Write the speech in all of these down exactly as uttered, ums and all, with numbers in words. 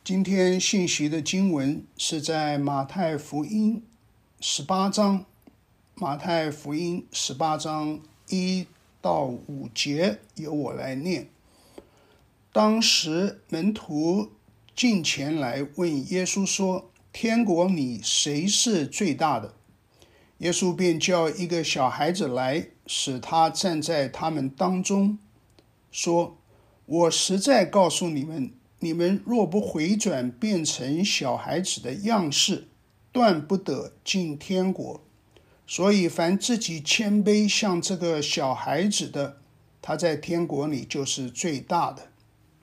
今天信息的经文是在马太福音十八章，马太福音十八章一到五节，由我来念。当时门徒近前来问耶稣说：天国里谁是最大的？耶稣便叫一个小孩子来，使他站在他们当中，说：我实在告诉你们，你们若不回转变成小孩子的样式，断不得进天国。所以凡自己谦卑像这个小孩子的，他在天国里就是最大的。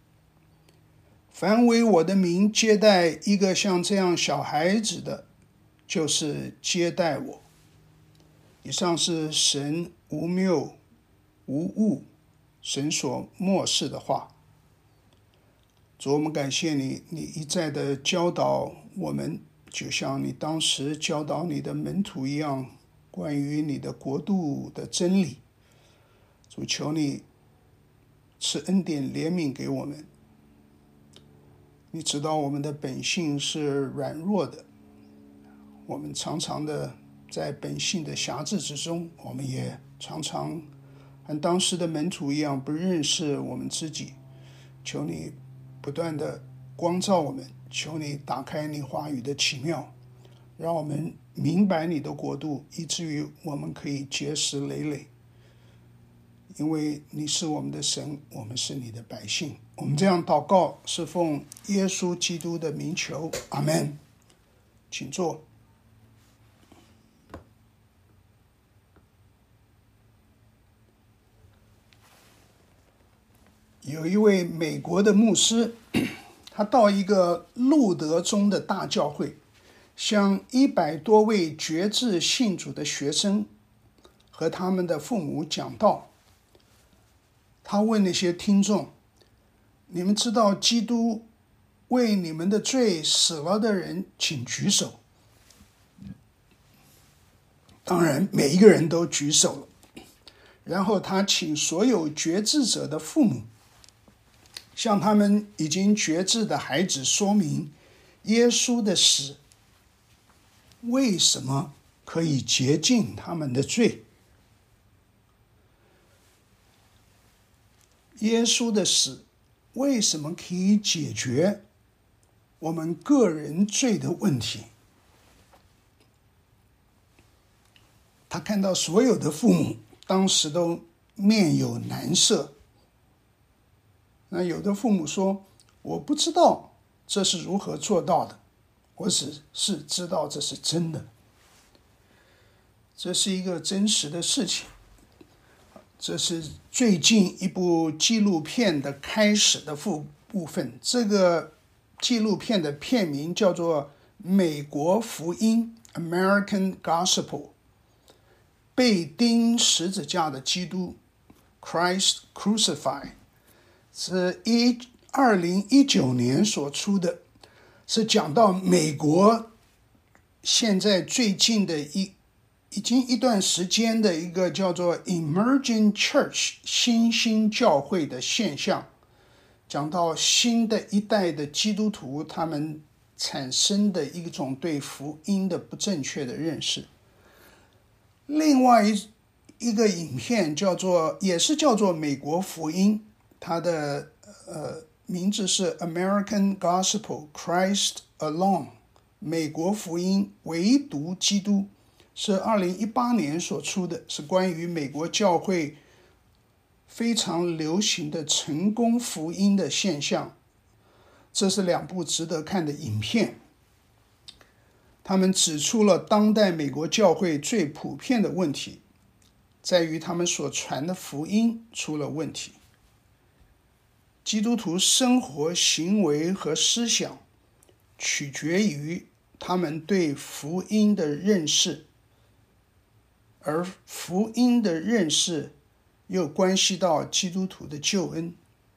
凡为我的名接待一个像这样小孩子的，就是接待我。以上是神无谬无误，神所默示的话。主，我们感谢你，你一再的教导我们，就像你当时教导你的门徒一样，关于你的国度的真理。主，求你赐恩典怜悯给我们。你知道我们的本性是软弱的，我们常常的在本性的辖制之中，我们也常常和当时的门徒一样不认识我们自己。求你不断的光照我们，求你打开你话语的奇妙，让我们明白你的国度，以至于我们可以结实累累。因为你是我们的神，我们是你的百姓。我们这样祷告是奉耶稣基督的名求，阿们。请坐。有一位美国的牧师，他到一个路德宗的大教会，向一百多位决志信主的学生和他们的父母讲道。他问那些听众：你们知道基督为你们的罪死了的人，请举手。当然每一个人都举手了。然后他请所有决志者的父母向他们已经决志的孩子说明耶稣的死为什么可以洁净他们的罪。耶稣的死为什么可以解决我们个人罪的问题？他看到所有的父母当时都面有难色。那有的父母说：我不知道这是如何做到的，我只是知道这是真的。这是一个真实的事情。这是最近一部纪录片的开始的部分。这个纪录片的片名叫做《美国福音》 American Gospel， 被钉十字架的基督 Christ Crucified， 是二零一九年所出的，是讲到美国现在最近的一已经一段时间的一个叫做 Emerging Church 新兴教会的现象，讲到新的一代的基督徒他们产生的一种对福音的不正确的认识。另外一一个影片叫做也是叫做美国福音，它的呃名字是 American Gospel Christ Alone， 美国福音唯独基督，是二零一八年所出的，是关于美国教会非常流行的成功福音的现象。这是两部值得看的影片。他们指出了当代美国教会最普遍的问题，在于他们所传的福音出了问题。基督徒生活、行为和思想取决于他们对福音的认识，而福音的认识又关系到基督徒的救恩。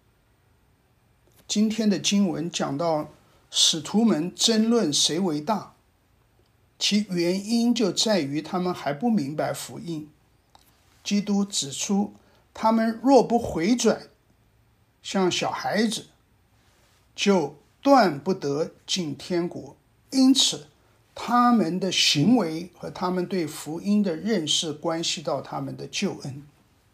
今天的经文讲到使徒们争论谁为大，其原因就在于他们还不明白福音。基督指出，他们若不回转，像小孩子，就断不得进天国。因此他们的行为和他们对福音的认识关系到他们的救恩。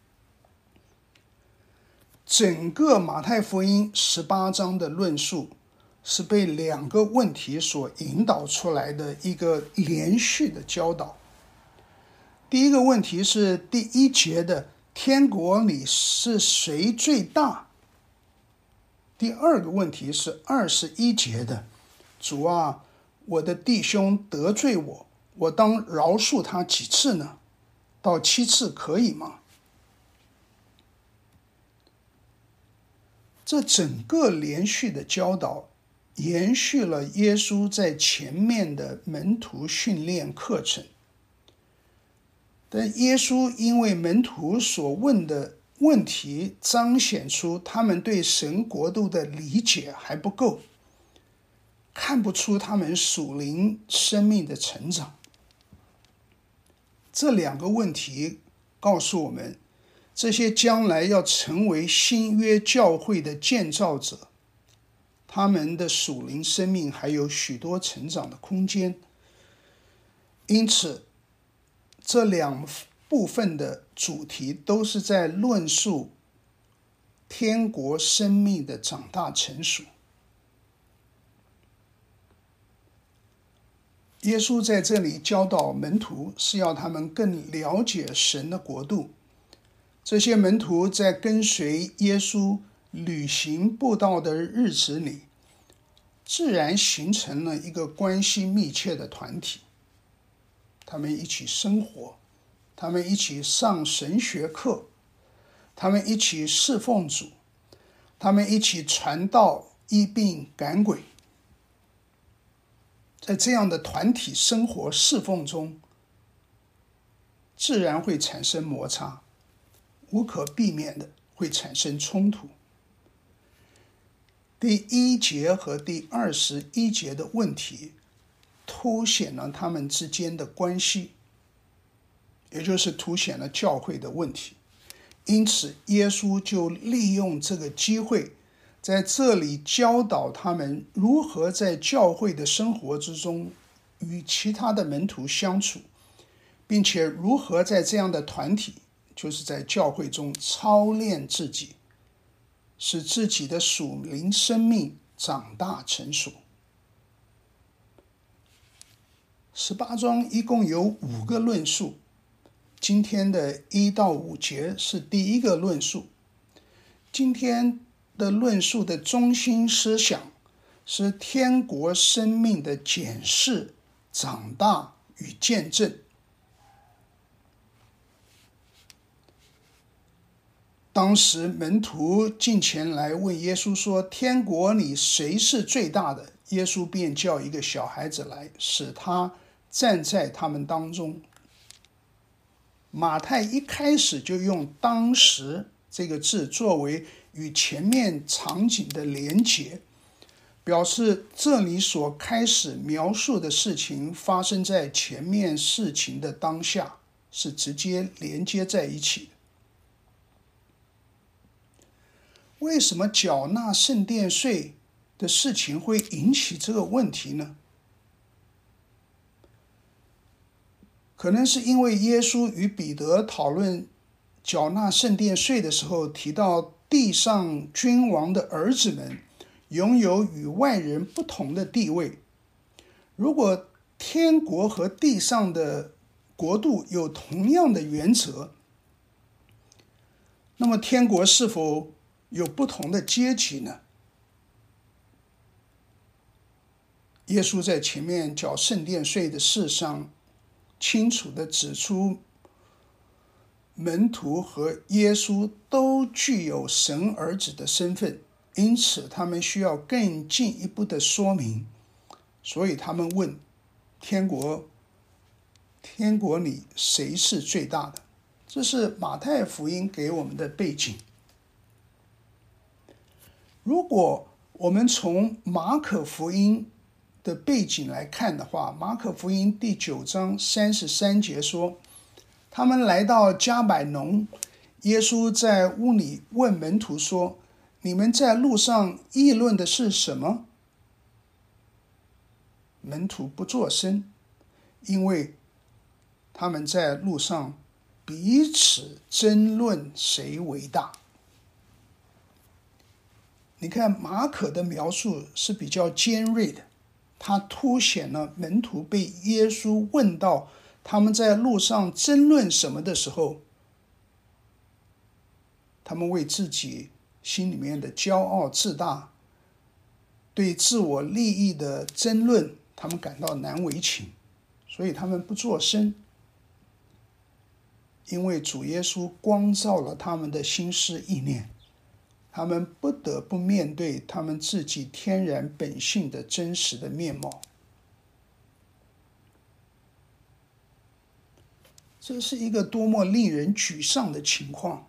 整个马太福音十八章的论述是被两个问题所引导出来的一个连续的教导。第一个问题是第一节的天国里是谁最大？第二个问题是二十一节的主啊，我的弟兄得罪我，我当饶恕他几次呢？到七次可以吗？这整个连续的教导延续了耶稣在前面的门徒训练课程。但耶稣因为门徒所问的问题彰显出他们对神国度的理解还不够，看不出他们属灵生命的成长。这两个问题告诉我们，这些将来要成为新约教会的建造者，他们的属灵生命还有许多成长的空间。因此这两部分的主题都是在论述天国生命的长大成熟。耶稣在这里教导门徒，是要他们更了解神的国度。这些门徒在跟随耶稣旅行布道的日子里，自然形成了一个关系密切的团体。他们一起生活，他们一起上神学课，他们一起侍奉主，他们一起传道、医病、赶鬼。在这样的团体生活侍奉中，自然会产生摩擦，无可避免的会产生冲突。第一节和第二十一节的问题凸显了他们之间的关系，也就是凸显了教会的问题。因此耶稣就利用这个机会，在这里教导他们如何在教会的生活之中与其他的门徒相处，并且如何在这样的团体，就是在教会中操练自己，使自己的属灵生命长大成熟。十八章一共有五个论述，今天的一到五节是第一个论述。今天的论述的中心思想是天国生命的检视、长大与见证。当时门徒进前来问耶稣说，天国里谁是最大的？耶稣便叫一个小孩子来，使他站在他们当中。马太一开始就用当时这个字作为与前面场景的连结，表示这里所开始描述的事情发生在前面事情的当下，是直接连接在一起的。为什么缴纳圣殿税的事情会引起这个问题呢？可能是因为耶稣与彼得讨论缴纳圣殿税的时候，提到地上君王的儿子们拥有与外人不同的地位。如果天国和地上的国度有同样的原则，那么天国是否有不同的阶级呢？耶稣在前面缴圣殿税的事上清楚地指出，门徒和耶稣都具有神儿子的身份，因此他们需要更进一步的说明。所以他们问，天国天国里谁是最大的？这是马太福音给我们的背景。如果我们从马可福音的背景来看的话，马可福音第九章三十三节说，他们来到迦百农，耶稣在屋里问门徒说，你们在路上议论的是什么？ 门徒不作声，因为他们在路上彼此争论谁为大。你看马可的描述是比较尖锐的，他凸显了门徒被耶稣问到他们在路上争论什么的时候，他们为自己心里面的骄傲自大，对自我利益的争论，他们感到难为情，所以他们不作声。因为主耶稣光照了他们的心思意念，他们不得不面对他们自己天然本性的真实的面貌。这是一个多么令人沮丧的情况！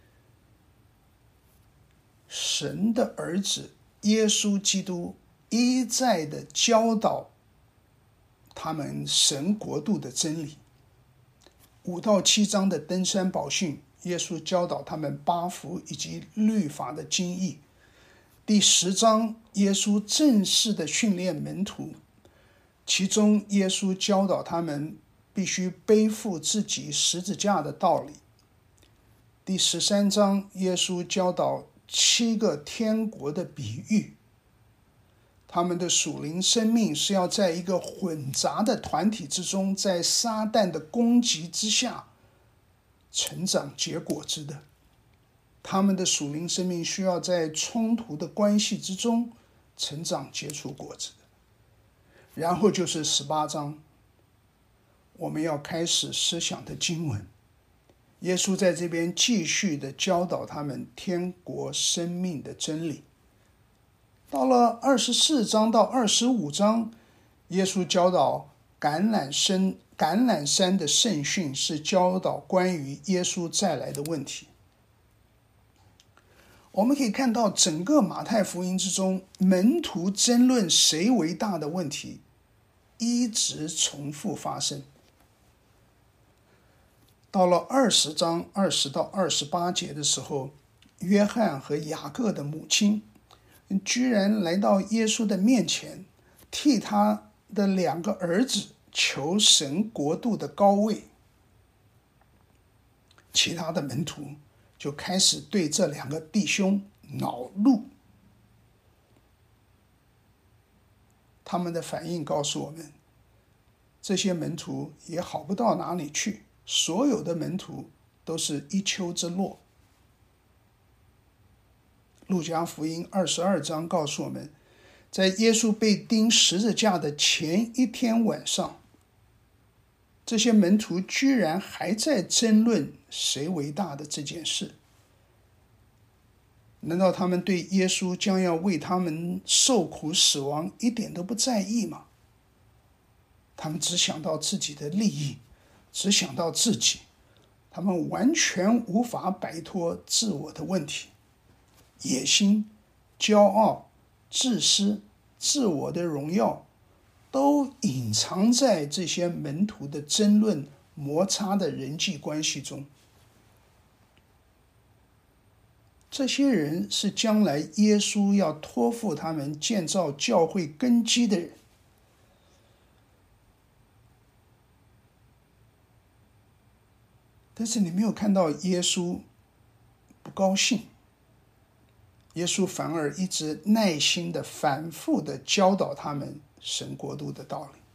神的儿子耶稣基督一再的教导他们神国度的真理。五到七章的登山宝训，耶稣教导他们八福以及律法的精义。第十章，耶稣正式的训练门徒，其中耶稣教导他们必须背负自己十字架的道理。第十三章，耶稣教导七个天国的比喻，他们的属灵生命是要在一个混杂的团体之中，在撒旦的攻击之下成长结果子的。他们的属灵生命需要在冲突的关系之中成长结出果子的。然后就是十八章，我们要开始思想的经文。耶稣在这边继续的教导他们天国生命的真理。到了二十四章到二十五章，耶稣教导橄榄山橄榄山的圣训，是教导关于耶稣再来的问题。我们可以看到整个马太福音之中，门徒争论谁为大的问题一直重复发生。到了二十章二十到二十八节的时候，约翰和雅各的母亲居然来到耶稣的面前，替他的两个儿子求神国度的高位。其他的门徒就开始对这两个弟兄恼怒。他们的反应告诉我们，这些门徒也好不到哪里去，所有的门徒都是一丘之貉。路加福音二十二章告诉我们，在耶稣被钉十字架的前一天晚上，这些门徒居然还在争论谁为大的这件事。难道他们对耶稣将要为他们受苦死亡一点都不在意吗？他们只想到自己的利益，只想到自己，他们完全无法摆脱自我的问题。野心、骄傲、自私、自我的荣耀，都隐藏在这些门徒的争论、摩擦的人际关系中。这些人是将来耶稣要托付他们建造教会根基的人。但是你没有看到耶稣不高兴，耶稣反而一直耐心的反复的教导他们神国度的道理。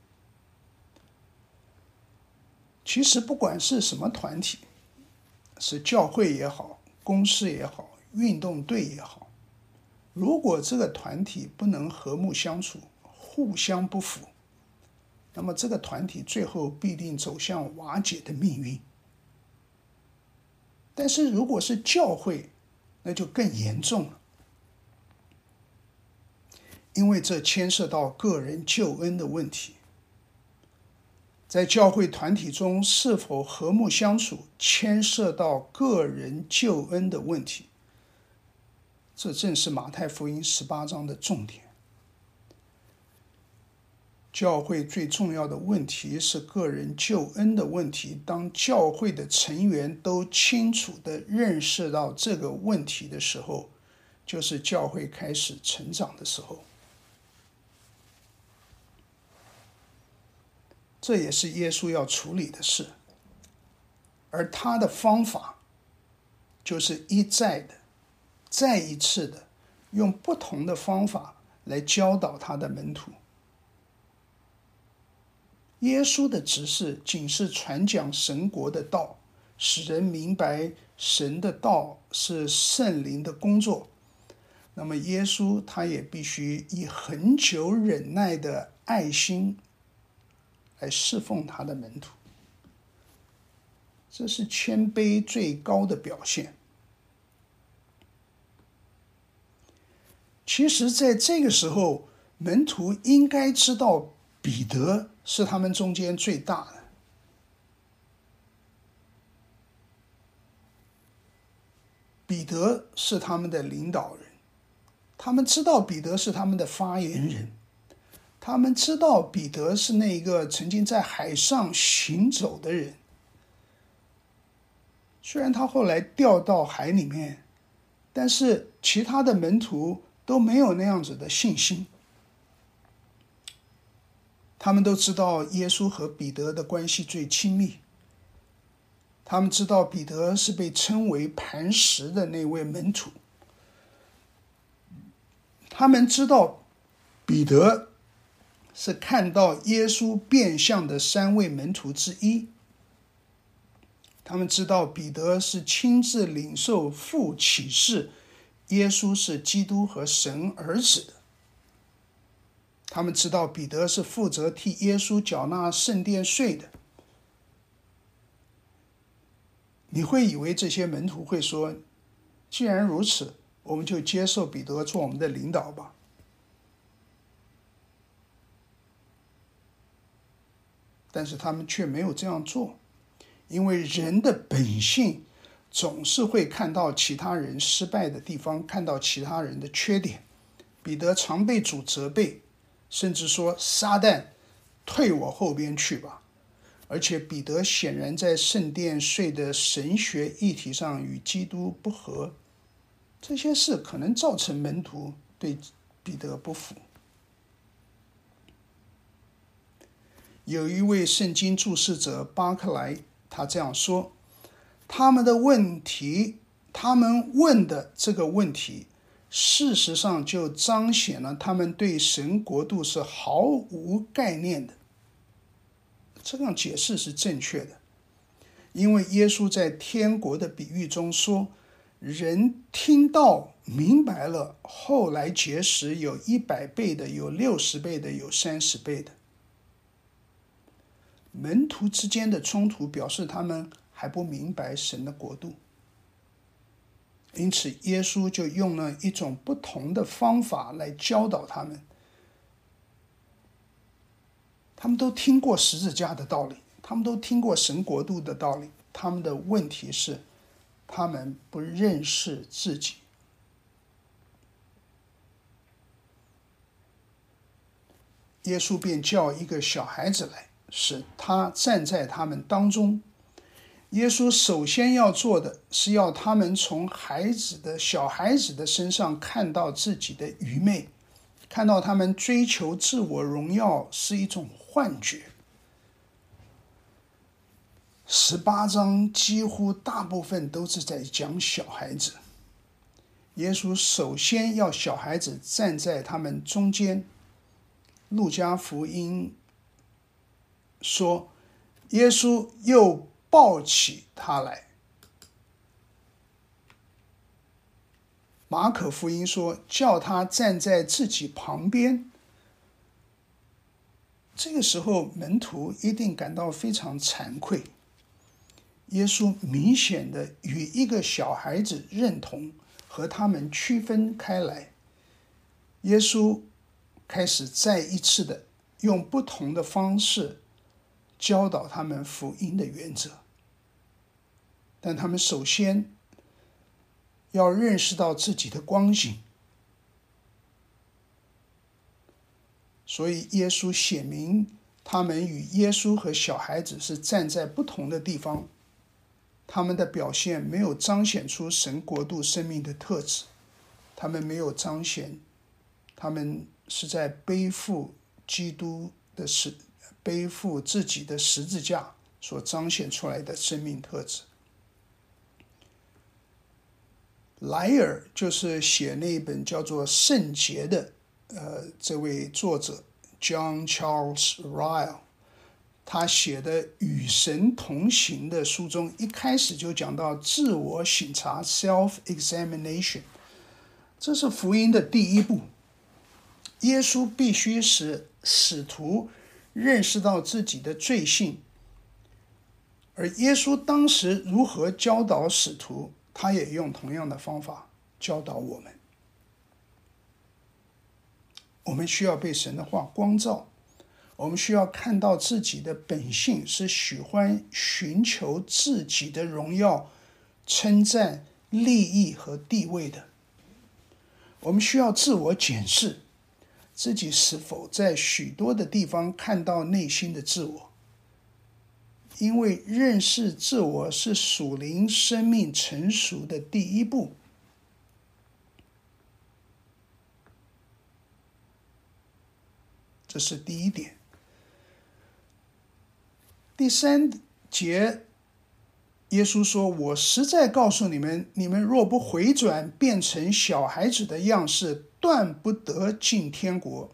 其实不管是什么团体，是教会也好，公司也好，运动队也好，如果这个团体不能和睦相处，互相不符，那么这个团体最后必定走向瓦解的命运。但是如果是教会，那就更严重了，因为这牵涉到个人救恩的问题。在教会团体中是否和睦相处，牵涉到个人救恩的问题。这正是马太福音十八章的重点。教会最重要的问题是个人救恩的问题。当教会的成员都清楚地认识到这个问题的时候，就是教会开始成长的时候。 这也是耶稣要处理的事，而他的方法就是一再的、再一次的用不同的方法来教导他的门徒。耶稣的指示仅是传讲神国的道，使人明白神的道是圣灵的工作。那么耶稣他也必须以恒久忍耐的爱心来侍奉他的门徒，这是谦卑最高的表现。其实在这个时候，门徒应该知道彼得是他们中间最大的。彼得是他们的领导人，他们知道彼得是他们的发言人，他们知道彼得是那个曾经在海上行走的人。虽然他后来掉到海里面，但是其他的门徒都没有那样子的信心。他们都知道耶稣和彼得的关系最亲密，他们知道彼得是被称为磐石的那位门徒，他们知道彼得是看到耶稣变相的三位门徒之一，他们知道彼得是亲自领受父启示耶稣是基督和神儿子的，他们知道彼得是负责替耶稣缴纳圣殿税的。你会以为这些门徒会说，既然如此，我们就接受彼得做我们的领导吧。但是他们却没有这样做，因为人的本性总是会看到其他人失败的地方，看到其他人的缺点。彼得常被主责备，甚至说撒旦，退我后边去吧。而且彼得显然在圣殿税的神学议题上与基督不合，这些事可能造成门徒对彼得不服。有一位圣经注释者巴克莱，他这样说，他们的问题，他们问的这个问题，事实上就彰显了他们对神国度是毫无概念的。这样解释是正确的，因为耶稣在天国的比喻中说，人听到明白了，后来结识有一百倍的，有六十倍的，有三十倍的。门徒之间的冲突表示他们还不明白神的国度，因此耶稣就用了一种不同的方法来教导他们。他们都听过十字架的道理，他们都听过神国度的道理，他们的问题是他们不认识自己。耶稣便叫一个小孩子来，使他站在他们当中。耶稣首先要做的是要他们从孩子的小孩子的身上看到自己的愚昧，看到他们追求自我荣耀是一种幻觉。十八章几乎大部分都是在讲小孩子。耶稣首先要小孩子站在他们中间。路加福音说，耶稣又抱起他来。马可福音说，叫他站在自己旁边。这个时候门徒一定感到非常惭愧。耶稣明显的与一个小孩子认同，和他们区分开来。耶稣开始再一次的用不同的方式教导他们福音的原则，但他们首先要认识到自己的光景。所以耶稣显明他们与耶稣和小孩子是站在不同的地方，他们的表现没有彰显出神国度生命的特质，他们没有彰显他们是在背负基督的使背负自己的十字架所彰显出来的生命特质。莱尔就是写那一本叫做《圣洁》的呃，这位作者 John Charles Ryle， 他写的《与神同行》的书中一开始就讲到自我省察 self-examination， 这是福音的第一步。耶稣必须使使徒认识到自己的罪性，而耶稣当时如何教导使徒，他也用同样的方法教导我们。我们需要被神的话光照，我们需要看到自己的本性是喜欢寻求自己的荣耀、称赞、利益和地位的。我们需要自我检视自己是否在许多的地方看到内心的自我，因为认识自我是属灵生命成熟的第一步。这是第一点。第三节，耶稣说：“我实在告诉你们，你们若不回转，变成小孩子的样式，断不得进天国。”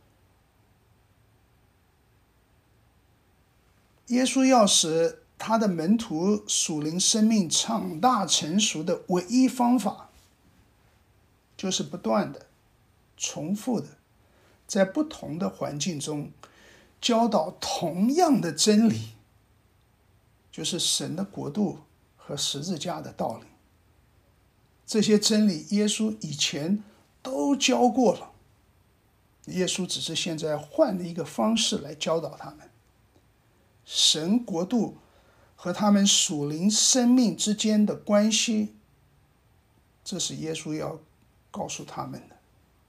耶稣要使他的门徒属灵生命长大成熟的唯一方法，就是不断的、重复的，在不同的环境中教导同样的真理，就是神的国度和十字架的道理。这些真理耶稣以前都教过了，耶稣只是现在换了一个方式来教导他们。神国度和他们属灵生命之间的关系，这是耶稣要告诉他们的。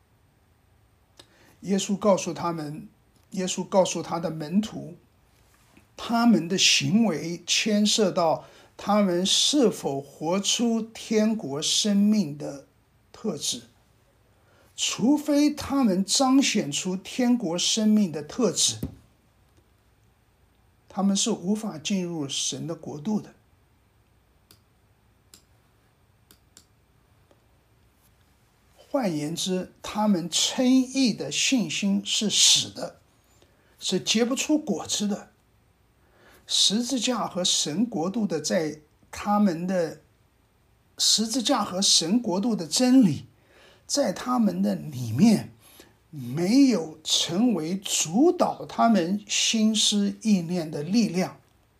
耶稣告诉他们，耶稣告诉他的门徒，他们的行为牵涉到他们是否活出天国生命的特质。除非他们彰显出天国生命的特质，他们是无法进入神的国度的。换言之，他们称义的信心是死的，是结不出果子的。十字架和神国度的在他们的十字架和神国度的真理，在他们的里面没有成为主导他们心思意念的力量。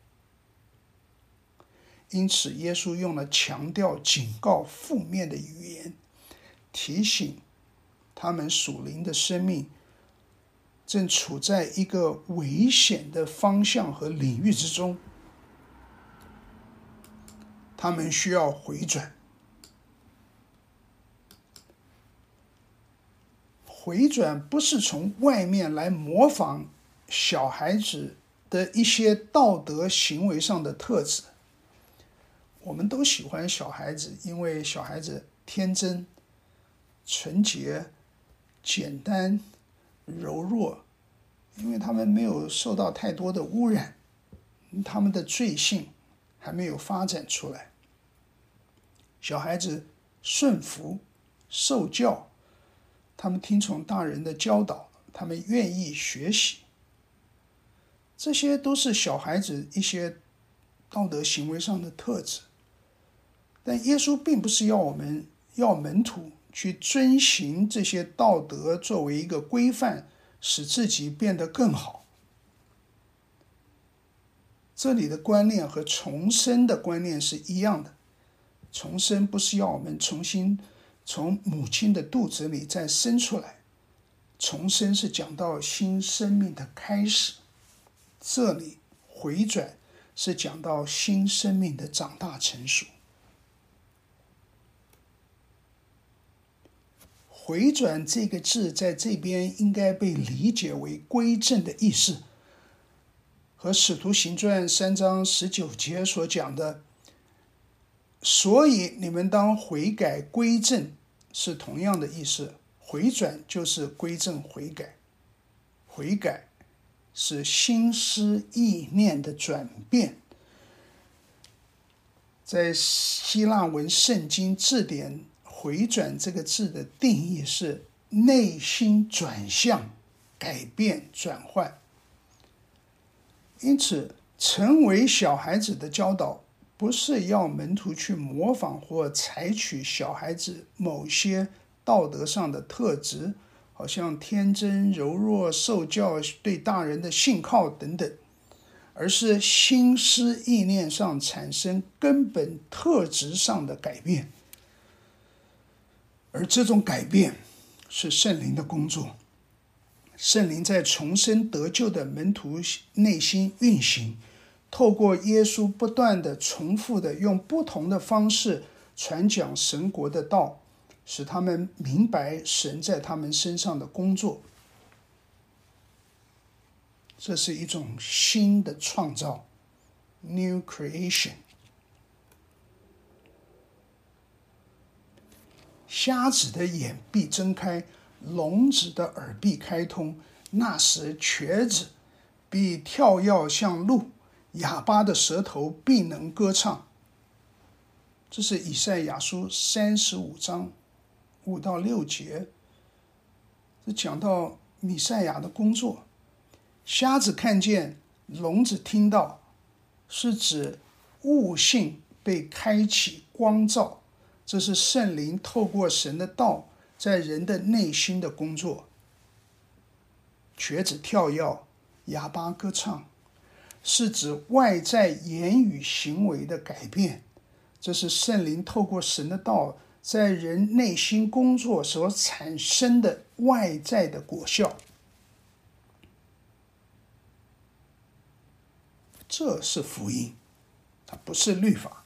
因此耶稣用了强调、警告、负面的语言，提醒他们属灵的生命正处在一个危险的方向和领域之中，他们需要回转。回转不是从外面来模仿小孩子的一些道德行为上的特质。我们都喜欢小孩子，因为小孩子天真、纯洁、简单、柔弱，因为他们没有受到太多的污染，他们的罪性还没有发展出来。小孩子顺服、受教，他们听从大人的教导，他们愿意学习，这些都是小孩子一些道德行为上的特质。但耶稣并不是要我们要门徒去遵循这些道德作为一个规范，使自己变得更好。这里的观念和重生的观念是一样的。重生不是要我们重新从母亲的肚子里再生出来，重生是讲到新生命的开始。这里回转是讲到新生命的长大成熟。回转这个字在这边应该被理解为归正的意思，和使徒行传三章十九节所讲的所以你们当悔改归正是同样的意思。回转就是归正悔改，悔改是心思意念的转变。在希腊文圣经字典回转这个字的定义是内心转向、改变、转换。因此成为小孩子的教导不是要门徒去模仿或采取小孩子某些道德上的特质，好像天真、柔弱、受教、对大人的信靠等等，而是心思意念上产生根本特质上的改变。而这种改变是圣灵的工作，圣灵在重生得救的门徒内心运行，透过耶稣不断的重复的用不同的方式传讲神国的道，使他们明白神在他们身上的工作。这是一种新的创造 New Creation。 瞎子的眼必睁开，聋子的耳必开通，那时瘸子必跳跃像鹿，哑巴的舌头必能歌唱。这是以赛亚书三十五章五到六节，这讲到弥赛亚的工作。瞎子看见，聋子听到，是指悟性被开启光照，这是圣灵透过神的道在人的内心的工作。瘸子跳跃，哑巴歌唱，是指外在言语行为的改变，这是圣灵透过神的道在人内心工作所产生的外在的果效。这是福音，它不是律法。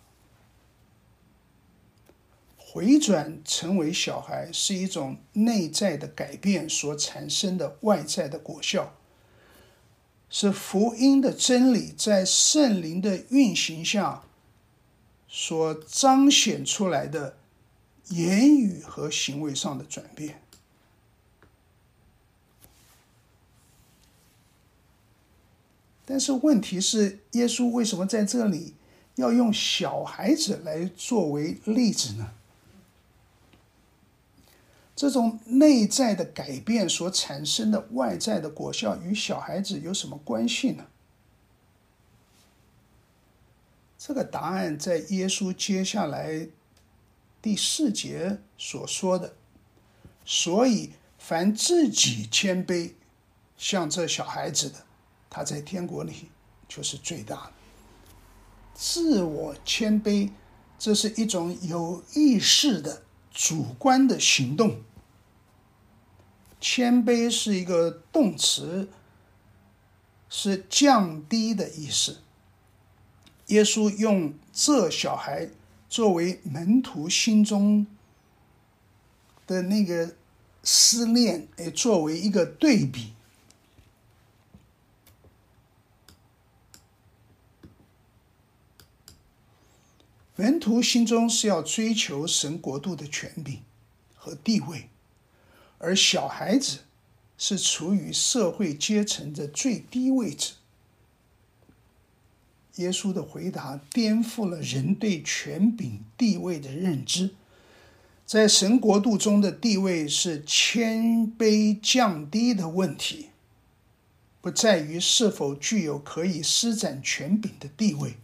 回转成为小孩是一种内在的改变所产生的外在的果效，是福音的真理在圣灵的运行下所彰显出来的言语和行为上的转变。但是问题是，耶稣为什么在这里要用小孩子来作为例子呢？这种内在的改变所产生的外在的果效与小孩子有什么关系呢？这个答案在耶稣接下来第四节所说的，所以凡自己谦卑像这小孩子的，他在天国里就是最大的。自我谦卑，这是一种有意识的主观的行动。谦卑是一个动词，是降低的意思。耶稣用这小孩作为门徒心中的那个思念，也作为一个对比。门徒心中是要追求神国度的权柄和地位，而小孩子是处于社会阶层的最低位置。耶稣的回答颠覆了人对权柄地位的认知。在神国度中的地位是谦卑降低的问题，不在于是否具有可以施展权柄的地位。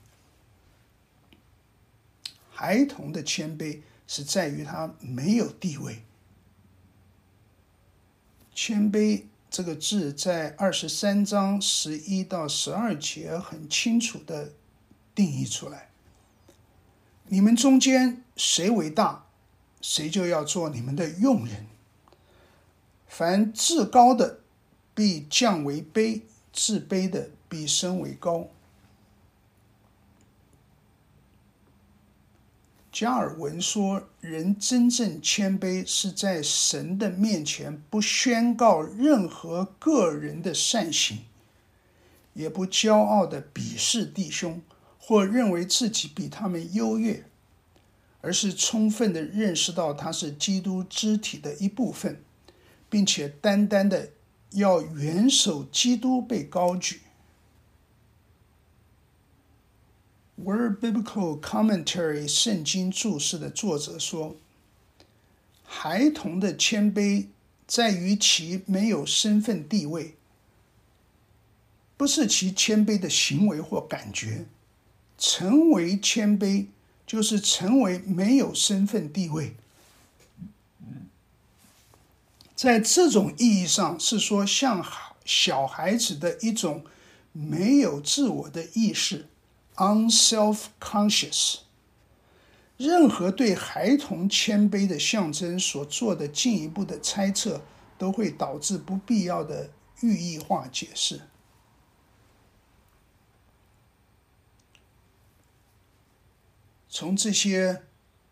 孩童的谦卑是在于他没有地位。谦卑这个字在二十三章十一到十二节很清楚地定义出来。你们中间谁为大，谁就要做你们的用人。凡自高的必降为卑，自卑的必升为高。加尔文说，人真正谦卑是在神的面前不宣告任何个人的善行，也不骄傲地鄙视弟兄，或认为自己比他们优越，而是充分地认识到他是基督肢体的一部分，并且单单地要元首基督被高举。Word Biblical Commentary 圣经注释的作者说，孩童的谦卑在于其没有身份地位，不是其谦卑的行为或感觉。成为谦卑就是成为没有身份地位。在这种意义上是说，像小孩子的一种没有自我的意识 unself-conscious。 任何对孩童谦卑的象征所做的进一步的猜测，都会导致不必要的寓意化解释。从这些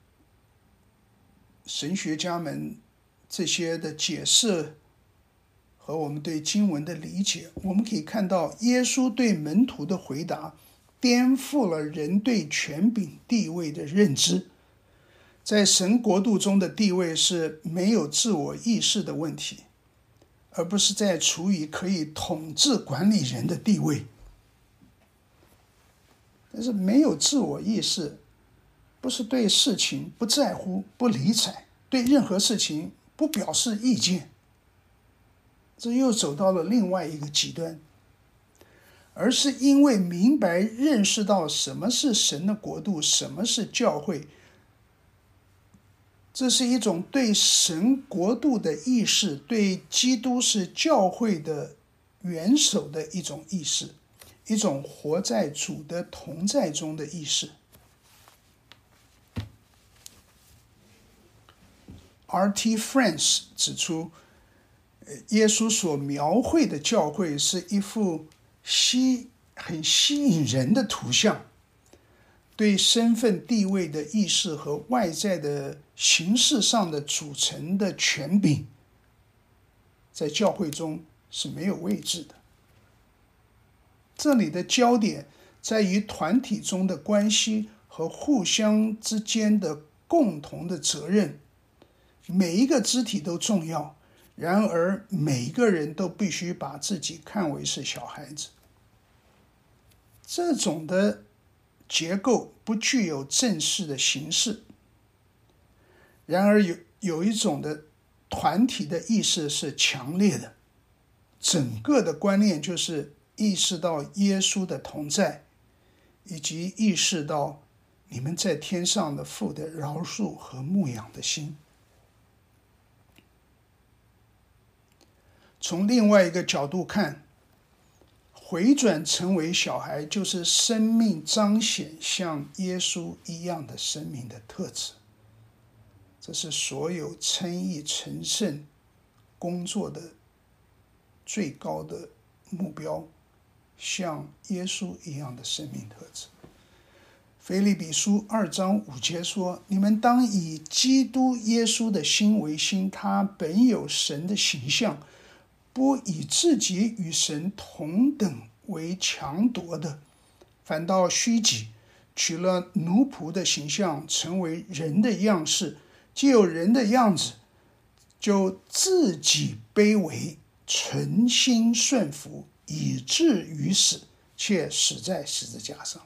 神学家们这些的解释和我们对经文的理解，我们可以看到耶稣对门徒的回答颠覆了人对权柄地位的认知。在神国度中的地位是没有自我意识的问题，而不是在处于可以统治管理人的地位。但是没有自我意识不是对事情不在乎、不理睬，对任何事情不表示意见，这又走到了另外一个极端，而是因为明白认识到什么是神的国度，什么是教会，这是一种对神国度的意识，对基督是教会的元首的一种意识，一种活在主的同在中的意识。R T France 指出，耶稣所描绘的教会是一幅吸很吸引人的图像，对身份地位的意识和外在的形式上的组成的权柄，在教会中是没有位置的。这里的焦点在于团体中的关系和互相之间的共同的责任。每一个肢体都重要，然而每一个人都必须把自己看为是小孩子。这种的结构不具有正式的形式，然而有有一种的团体的意识是强烈的，整个的观念就是意识到耶稣的同在，以及意识到你们在天上的父的饶恕和牧养的心。从另外一个角度看，回转成为小孩就是生命彰显像耶稣一样的生命的特质。这是所有称义成圣工作的最高的目标，像耶稣一样的生命特质。腓立比书二章五节说，你们当以基督耶稣的心为心，他本有神的形象，不以自己与神同等为强夺的，反倒虚己，取了奴仆的形象，成为人的样式，既有人的样子，就自己卑微，存心顺服，以至于死，且死在十字架上。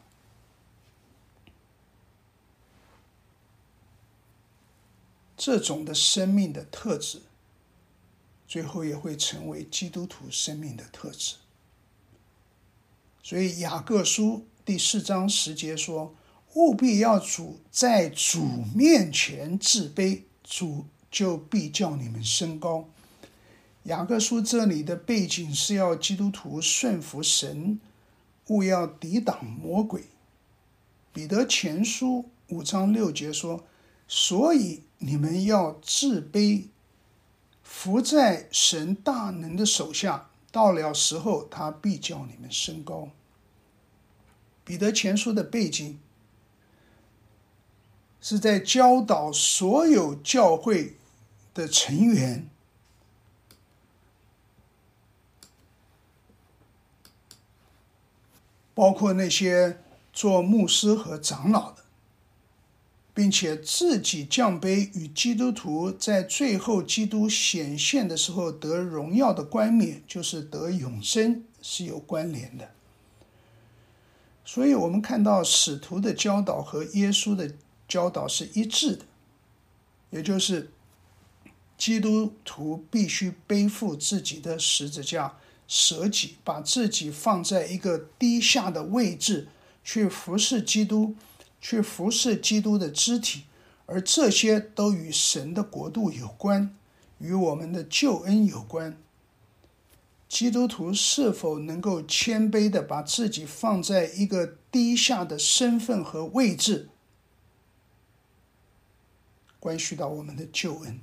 这种的生命的特质，最后也会成为基督徒生命的特质。所以雅各书第四章十节说，务必要主在主面前自卑，主就必叫你们升高。雅各书这里的背景是要基督徒顺服神，务要抵挡魔鬼。彼得前书五章六节说，所以你们要自卑，伏在神大能的手下，到了时候他必叫你们升高。彼得前书的背景是在教导所有教会的成员，包括那些做牧师和长老的， 并且自己降卑，与基督徒在最后基督显现的时候得荣耀的冠冕，就是得永生，是有关联的。所以我们看到使徒的教导和耶稣的教导是一致的，也就是基督徒必须背负自己的十字架，舍己，把自己放在一个低下的位置，去服侍基督，去服侍基督的肢体，而这些都与神的国度有关，与我们的救恩有关。基督徒是否能够谦卑地把自己放在一个低下的身份和位置，关系到我们的救恩。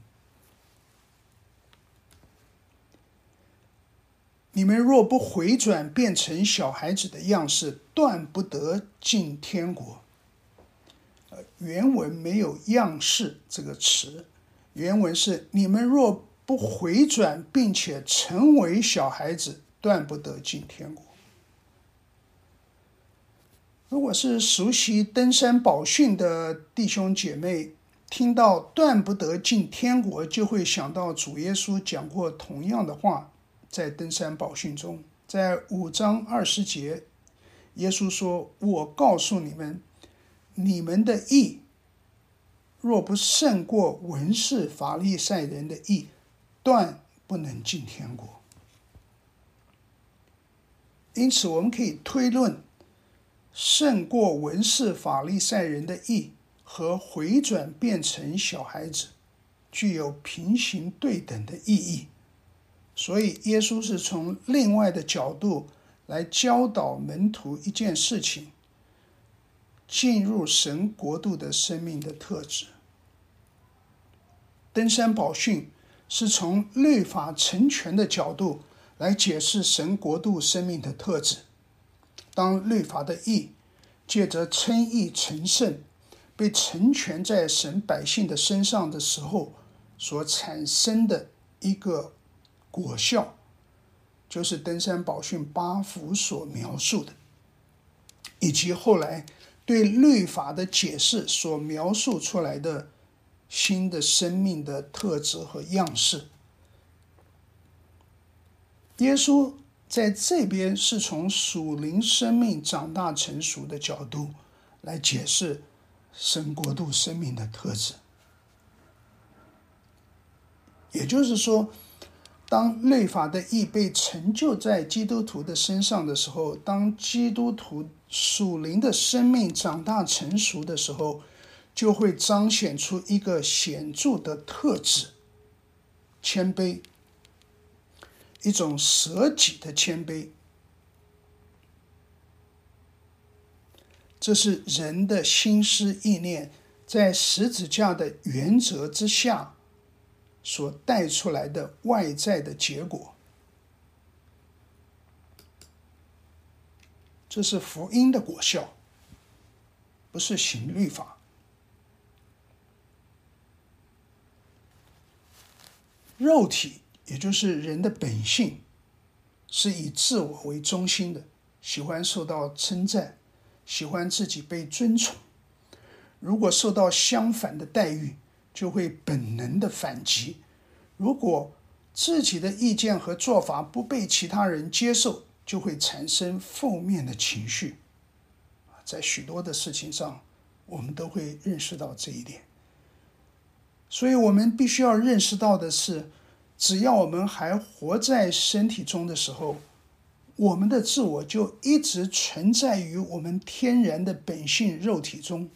你们若不回转变成小孩子的样式，断不得进天国。原文没有样式这个词，原文是你们若不回转并且成为小孩子，断不得进天国。如果是熟悉登山宝训的弟兄姐妹，听到断不得进天国，就会想到主耶稣讲过同样的话，在登山宝训中，在五章二十节，耶稣说：我告诉你们，你们的义若不胜过文士法利赛人的义，断不能进天国。因此我们可以推论，胜过文士法利赛人的义和回转变成小孩子具有平行对等的意义。所以耶稣是从另外的角度来教导门徒一件事情，进入神国度的生命的特质。登山宝训是从律法成全的角度来解释神国度生命的特质。当律法的义借着称义成圣被成全在神百姓的身上的时候，所产生的一个果效，就是登山宝训八福所描述的，以及后来对律法的解释所描述出来的新的生命的特质和样式。耶稣在这边是从属灵生命长大成熟的角度来解释神国度生命的特质。也就是说，当律法的义被成就在基督徒的身上的时候，当基督徒属灵的生命长大成熟的时候，就会彰显出一个显著的特质，谦卑，一种舍己的谦卑。这是人的心思意念在十字架的原则之下所带出来的外在的结果。这是福音的果效，不是行律法。肉体，也就是人的本性，是以自我为中心的，喜欢受到称赞，喜欢自己被尊崇。如果受到相反的待遇，就会本能的反击。如果自己的意见和做法不被其他人接受，就会产生负面的情绪。在许多的事情上，我们都会认识到这一点。所以我们必须要认识到的是，只要我们还活在身体中的时候，我们的自我就一直存在于我们天然的本性肉体中。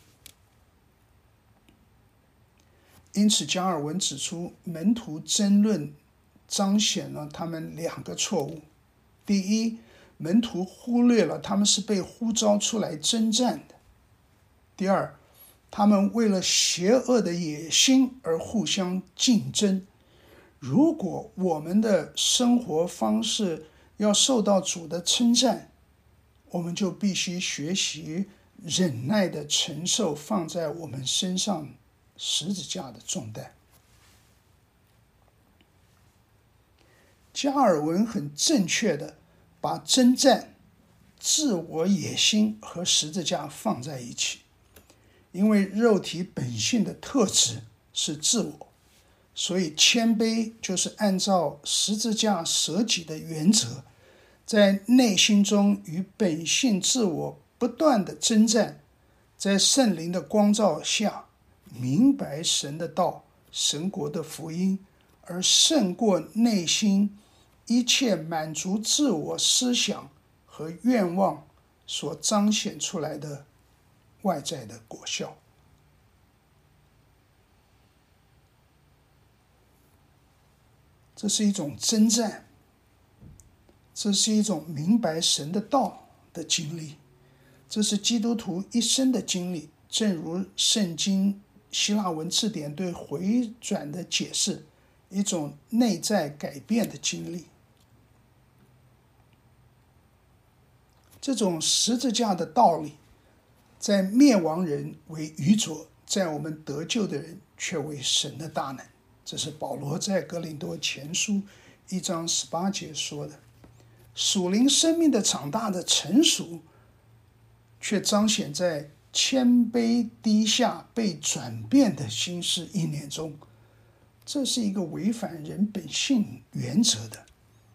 因此加尔文指出，门徒争论彰显了他们两个错误。第一，门徒忽略了他们是被呼召出来征战的。第二，他们为了邪恶的野心而互相竞争。如果我们的生活方式要受到主的称赞，我们就必须学习忍耐的承受放在我们身上十字架的重担。加尔文很正确的把征战、自我野心和十字架放在一起。 因为肉体本性的特质是自我，所以谦卑就是按照十字架舍己的原则，在内心中与本性自我不断的征战，在圣灵的光照下明白神的道、神国的福音，而胜过内心一切满足自我思想和愿望所彰显出来的外在的果效。这是一种征战，这是一种明白神的道的经历，这是基督徒一生的经历。正如圣经希腊文字典对回转的解释，一种内在改变的经历。这种十字架的道理，在灭亡人为愚拙，在我们得救的人却为神的大能。这是保罗在哥林多前书一章十八节说的。属灵生命的长大的成熟，却彰显在谦卑低下被转变的心思意念中。这是一个违反人本性原则的。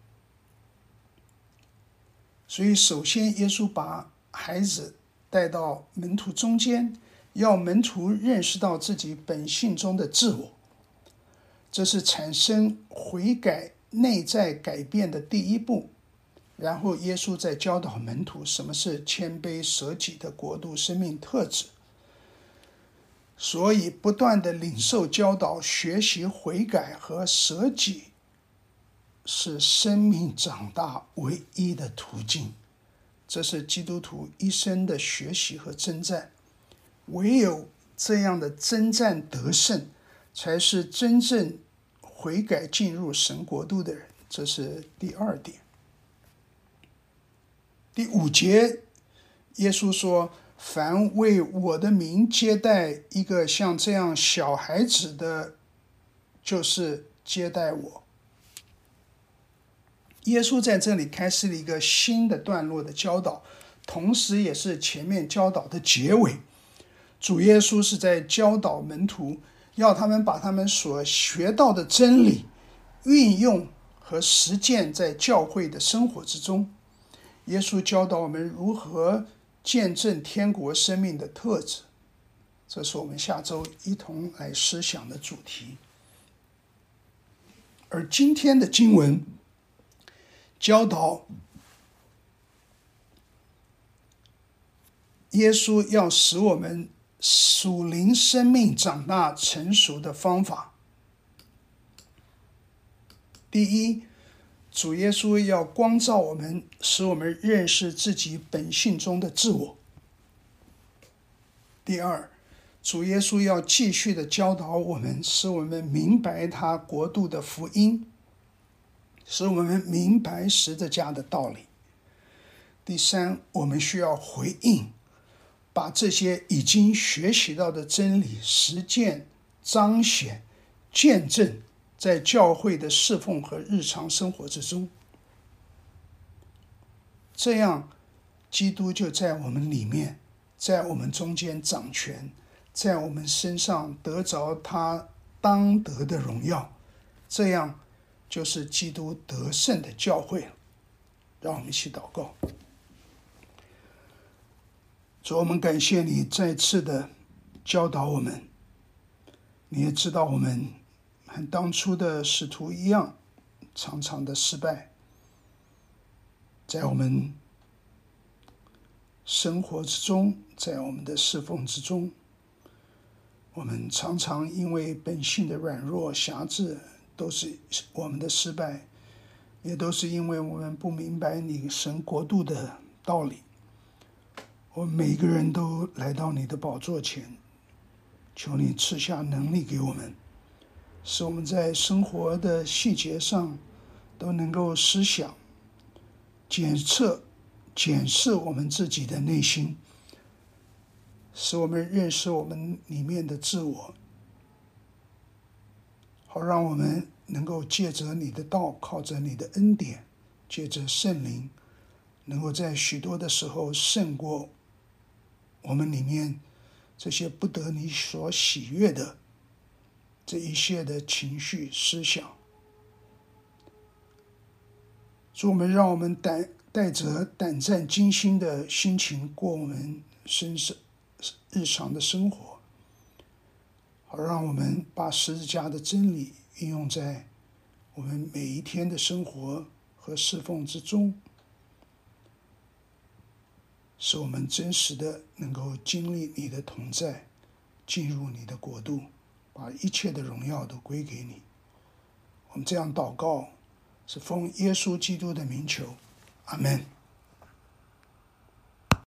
所以首先耶稣把孩子带到门徒中间，要门徒认识到自己本性中的自我，这是产生悔改内在改变的第一步。然后耶稣在教导门徒什么是谦卑舍己的国度生命特质。所以不断的领受教导、学习悔改和舍己，是生命长大唯一的途径。这是基督徒一生的学习和征战。唯有这样的征战得胜，才是真正悔改进入神国度的人。这是第二点。第五节，耶稣说，凡为我的名接待一个像这样小孩子的，就是接待我。耶稣在这里开始了一个新的段落的教导，同时也是前面教导的结尾。主耶稣是在教导门徒，要他们把他们所学到的真理运用和实践在教会的生活之中。耶稣教导我们如何见证天国生命的特质，这是我们下周一同来思想的主题。而今天的经文教导耶稣要使我们属灵生命长大成熟的方法。第一，主耶稣要光照我们，使我们认识自己本性中的自我。第二，主耶稣要继续的教导我们，使我们明白他国度的福音，使我们明白十字架的道理。第三，我们需要回应，把这些已经学习到的真理实践、彰显、见证在教会的侍奉和日常生活之中。这样基督就在我们里面，在我们中间掌权，在我们身上得着他当得的荣耀。这样就是基督得胜的教会了。让我们一起祷告。主，我们感谢你再次的教导我们。你也知道我们和当初的使徒一样，常常的失败。在我们生活之中，在我们的侍奉之中，我们常常因为本性的软弱瑕疵，都是我们的失败，也都是因为我们不明白你神国度的道理。我们每个人都来到你的宝座前，求你赐下能力给我们，使我们在生活的细节上都能够思想、检测、检视我们自己的内心，使我们认识我们里面的自我，好让我们能够借着你的道，靠着你的恩典，借着圣灵，能够在许多的时候胜过我们里面这些不得你所喜悦的这一切的情绪思想。主，我们让我们带带着胆战惊心的心情过我们生日常的生活，好让我们把十字架的真理运用在我们每一天的生活和侍奉之中，使我们真实的能够经历你的同在，进入你的国度，把一切的荣耀都归给你。我们这样祷告，是奉耶稣基督的名求，阿们。